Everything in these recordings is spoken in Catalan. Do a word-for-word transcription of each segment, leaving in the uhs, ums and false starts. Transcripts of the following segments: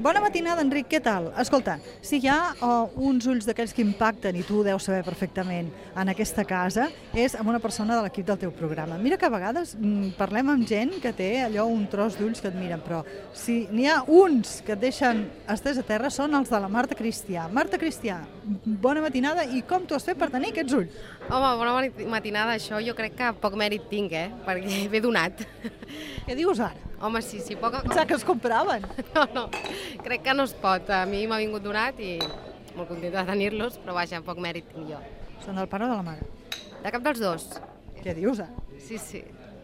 Bona matinada, Enric, què tal? Escolta, si hi ha uh, uns ulls d'aquells que impacten, i tu ho deus saber perfectament, en aquesta casa, és amb una persona de l'equip del teu programa. Mira que a vegades mm, parlem amb gent que té allò un tros d'ulls que et miren, però si n'hi ha uns que et deixen estès a terra són els de la Marta Cristià. Marta Cristià, bona matinada, i com t'ho has fet per tenir aquests ulls? Home, bona matinada, això jo crec que poc mèrit tinc, eh? Perquè ve donat. Què dius ara? Home, sí, sí, poca cosa. Pensava que es compraven. No, no, crec que no es pot. A mi m'ha vingut donat i molt contenta de tenir-los, però vaja, poc mèrit tinc jo. Són del pare o de la mare? De cap dels dos. Què dius ara? Sí, sí.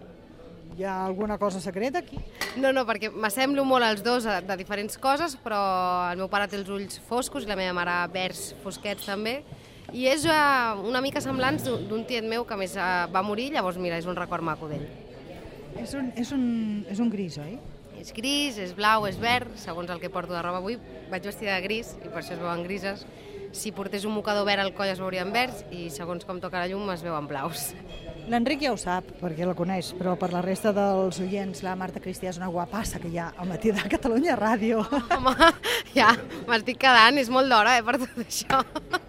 Hi ha alguna cosa secreta aquí? No, no, perquè m'assemblo molt als dos de diferents coses, però el meu pare té els ulls foscos i la meva mare verds fosquets també. I és una mica semblants d'un tiet meu que més va morir, llavors mira, és un record maco d'ell. És un, és, un, és un gris, oi? És gris, és blau, és verd, segons el que porto de roba avui. Vaig vestida de gris i per això es veuen grises. Si portés un mocador verd al coll es veurien verds i segons com toca la llum es veuen blaus. L'Enric ja ho sap, perquè la coneix, però per la resta dels oients, la Marta Cristià és una guapassa que hi ha al matí de Catalunya Ràdio. Home, ja, m'estic quedant, és molt d'hora, eh, per tot això.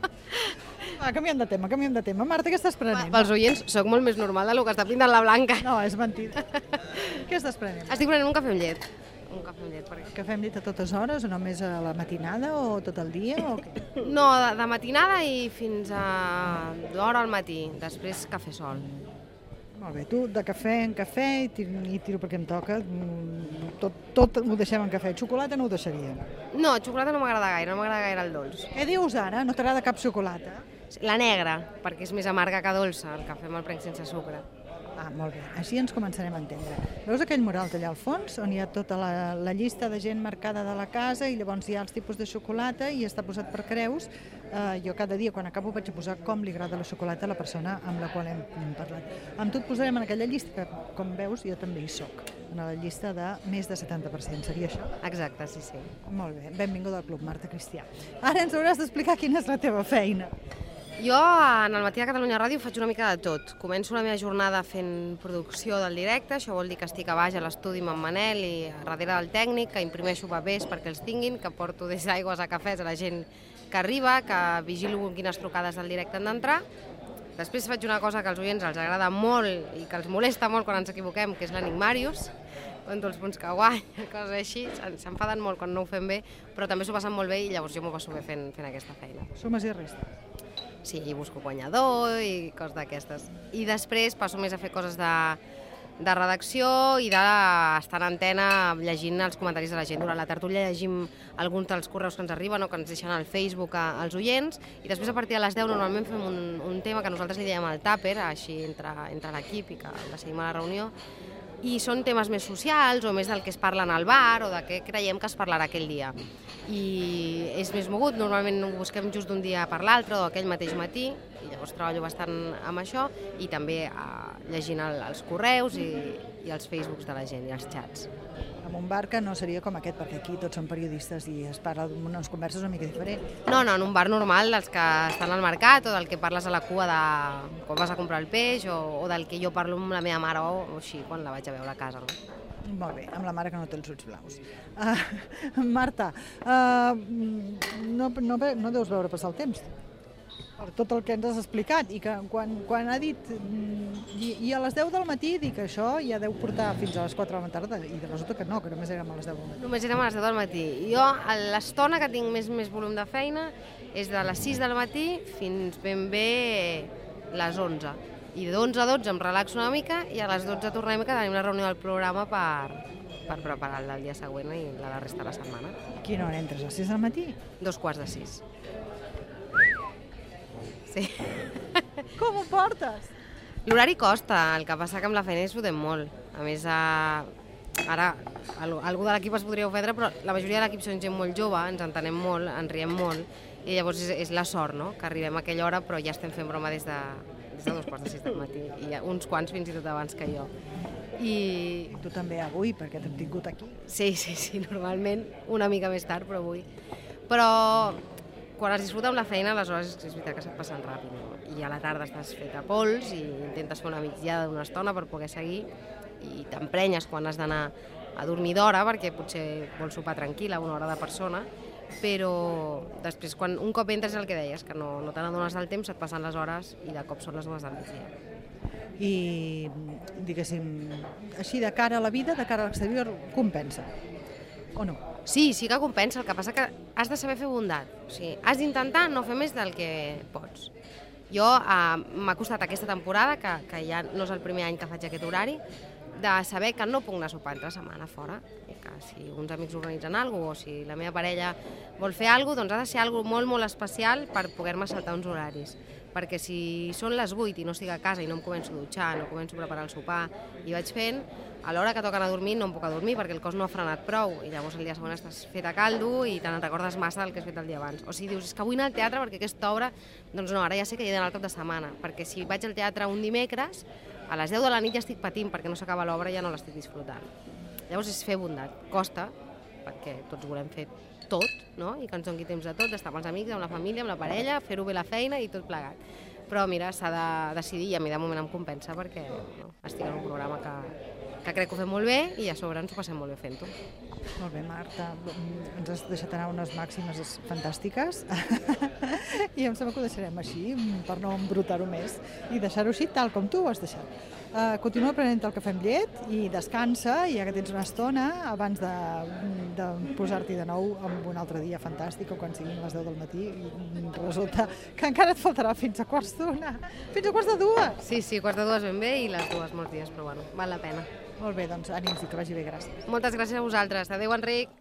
Va, canviem de tema, canviem de tema. Marta, què estàs prenent? Pels oients, sóc molt més normal del que està pintant la Blanca. No, és mentida. Què estàs prenent? Estic prenent un cafè amb llet. Un cafè amb llet, perquè... Cafè amb llet a totes hores, o només a la matinada, o tot el dia, o què? No, de, de matinada i fins a l'hora al matí, després cafè sol. Molt bé, tu de cafè en cafè i tiro, i tiro perquè em toca, tot, tot ho deixem en cafè. Xocolata no ho deixaria. No, xocolata no m'agrada gaire, no m'agrada gaire el dolç. Què dius ara? No t'agrada cap xocolata? La negra, perquè és més amarga que dolça, el cafè me'l prenc sense sucre. Ah, molt bé, així ens començarem a entendre. Veus aquell mural allà al fons, on hi ha tota la, la llista de gent marcada de la casa i llavors hi ha els tipus de xocolata i està posat per creus. Uh, jo cada dia, quan acabo, vaig a posar com li agrada la xocolata a la persona amb la qual hem, hem parlat. Amb tu et posarem en aquella llista, que com veus jo també hi soc, en la llista de més de setanta per cent, seria això? Exacte, sí, sí. Molt bé, benvinguda al club, Marta Cristià. Ara ens hauràs d'explicar quina és la teva feina. Jo, en el matí de Catalunya Ràdio, faig una mica de tot. Començo la meva jornada fent producció del directe, això vol dir que estic a baix a l'estudi amb en Manel i darrere del tècnic, que imprimeixo papers perquè els tinguin, que porto des d'aigües a cafès a la gent que arriba, que vigilo quines trucades del directe han d'entrar. Després faig una cosa que als oients els agrada molt i que els molesta molt quan ens equivoquem, que és l'enigmarius. Conto els punts que guanya, coses així, s'enfaden molt quan no ho fem bé, però també s'ho passen molt bé i llavors jo m'ho passo bé fent, fent aquesta feina. Sumes i restes. Sí, i busco guanyador i coses d'aquestes. I després passo més a fer coses de, de redacció i d'estar en antena llegint els comentaris de la gent. Durant la tertúlia llegim alguns dels correus que ens arriben o que ens deixen al Facebook a, als oients i després a partir de les deu normalment fem un, un tema que nosaltres li diem el tàper, així entre, entre l'equip i que la seguim a la reunió. I són temes més socials o més del que es parla al bar o de què creiem que es parlarà aquell dia. I és més mogut, normalment ho busquem just d'un dia per l'altre o aquell mateix matí, i llavors treballo bastant amb això i també eh, llegint el, els correus i, i els Facebooks de la gent i els xats. En un bar que no seria com aquest, perquè aquí tots són periodistes i es parla d'unes converses una mica diferents. No, no, en un bar normal, dels que estan al mercat o del que parles a la cua de quan vas a comprar el peix o, o del que jo parlo amb la meva mare o, o així, quan la vaig a veure a casa. No? Molt bé, amb la mare que no té els ulls blaus. Uh, Marta, uh, no, no, no deus veure passar el temps per tot el que ens has explicat i que quan, quan ha dit i, i a les deu del matí dic que això ja deu portar fins a les quatre de la tarda i resulta que no, que només érem a les deu del matí. Només érem a les deu del matí. Jo, l'estona que tinc més, més volum de feina és de les sis del matí fins ben bé les onze. I d'onze a dotze em relaxo una mica i a les dotze tornem que tenim la reunió del programa per, per preparar el del dia següent i la, la resta de la setmana. A quina hora entres? A les sis del matí? Dos quarts de sis. Sí. Com ho portes? L'horari costa, el que passa que amb la feina disfrutem molt. A més, a... ara algú de l'equip es podria ofendre, però la majoria de l'equip són gent molt jove, ens entenem molt, ens riem molt, i llavors és, és la sort, no?, que arribem a aquella hora, però ja estem fent broma des de, des de dos quarts de sis del matí, i uns quants fins i tot abans que jo. I... I tu també avui, perquè t'hem tingut aquí. Sí, sí, sí, normalment una mica més tard, però avui. Però quan es disfruta amb la feina, aleshores és veritat que se't passen ràpid, no? I a la tarda estàs fet a pols i intentes fer una migdiada d'una estona per poder seguir i t'emprenyes quan has d'anar a dormir d'hora, perquè potser vol sopar tranquil·la, una hora de persona, però després, quan un cop entres, el que deies, que no, no te n'adones del temps, et passen les hores i de cop són les dues del migdia. I, diguéssim, així de cara a la vida, de cara a l'exterior, compensa, o no? Sí, sí que compensa, el que passa que has de saber fer bondat. O sigui, has d'intentar no fer més del que pots. Jo eh, m'ha costat aquesta temporada, que, que ja no és el primer any que faig aquest horari, de saber que no puc anar a sopar entre setmana fora, i que si uns amics organitzen alguna cosa, o si la meva parella vol fer alguna cosa, doncs ha de ser alguna molt, molt especial per poder-me saltar uns horaris. Perquè si són les vuit i no estic a casa i no em començo a dutxar, no començo a preparar el sopar i vaig fent, a l'hora que toca anar a dormir no em puc adormir perquè el cos no ha frenat prou i llavors el dia següent estàs fet a caldo i te'n recordes massa del que has fet el dia abans. O sigui, dius, és que vull anar al teatre perquè aquesta obra, doncs no, ara ja sé que hi he d'anar al cap de setmana, perquè si vaig al teatre un dimecres, a les deu de la nit ja estic patint perquè no s'acaba l'obra i ja no l'estic disfrutant. Llavors és fer bondat, costa, perquè tots volem fer tot, no? I que ens doni temps de tot, d'estar amb els amics, amb la família, amb la parella, fer-ho bé la feina i tot plegat. Però mira, s'ha de decidir i a mi de moment em compensa perquè no, estic en un programa que, que crec que ho fem molt bé i a sobre ens ho passem molt bé fent-ho. Molt bé, Marta, ens has deixat anar unes màximes fantàstiques i em sembla que ho deixarem així per no embrutar-ho més i deixar-ho així tal com tu ho has deixat. Uh, continua prenent el cafè amb llet i descansa, ja que tens una estona, abans de, de posar-t'hi de nou amb un altre dia fantàstic o quan siguin les deu del matí i resulta que encara et faltarà fins a quarts d'una, fins a quarts de dues. Sí, sí, quarts de dues ben bé i les dues molts dies, però bueno, val la pena. Molt bé, doncs ànims i que vagi bé, gràcies. Moltes gràcies a vosaltres. Adéu, Enric.